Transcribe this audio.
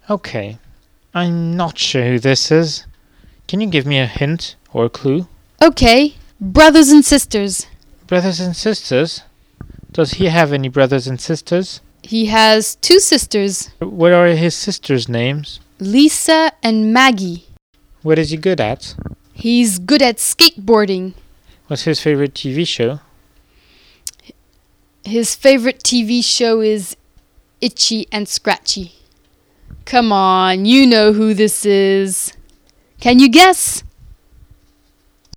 Okay, I'm not sure who this is. Can you give me a hint or a clue? Okay, brothers and sisters. Brothers and sisters? Does he have any brothers and sisters? He has two sisters, What are his sisters' names? Lisa and Maggie. What is he good at? He's good at skateboarding. What's his favorite TV show? His favorite TV show is Itchy and Scratchy. Come on, you know who this is. Can you guess?